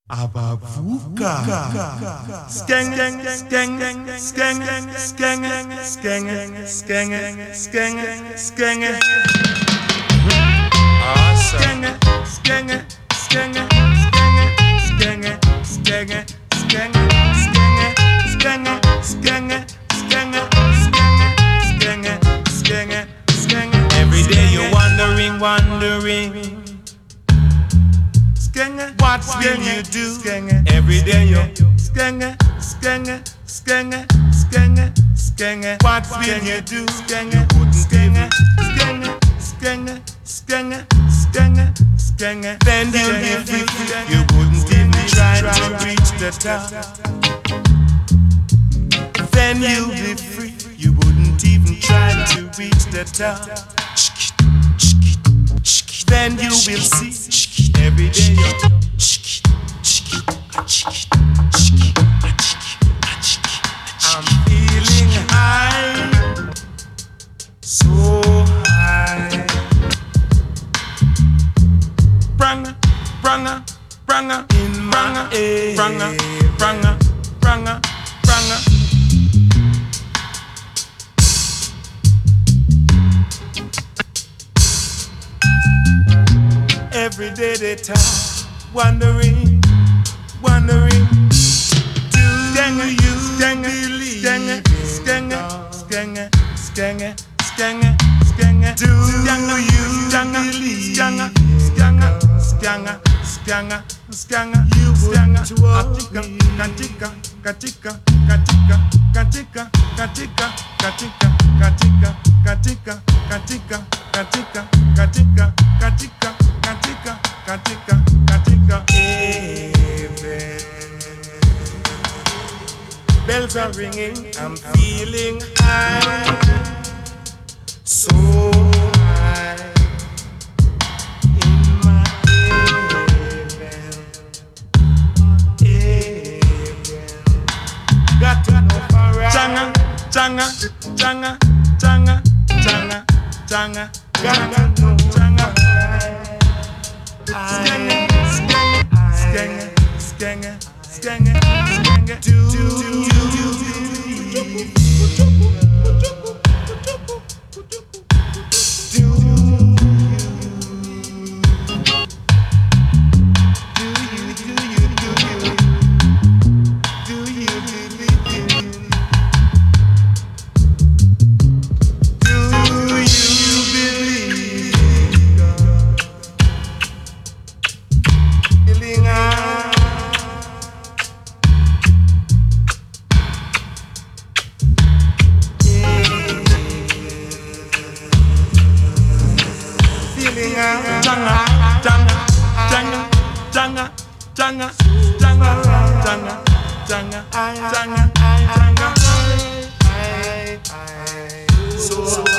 Abavuka skeng skeng skeng skeng skeng skeng skeng skeng awesome skeng skeng skeng skeng skeng skeng skeng skeng skeng skeng every day you're wondering what will you do? Every day you what will you do? You wouldn't then you'll be free. You wouldn't even try to reach the top. Then you'll be free. You wouldn't even try to reach the top. Then you will see. Every day I'm feeling high, so high. Branga in my ear. Branga. Every day they talk, wondering, do you believe? Do you wouldn't bells are ringing, I'm feeling high, so high in my heaven. Got to know for right. Changa. Got to know changa. Skeng. Do you Janga.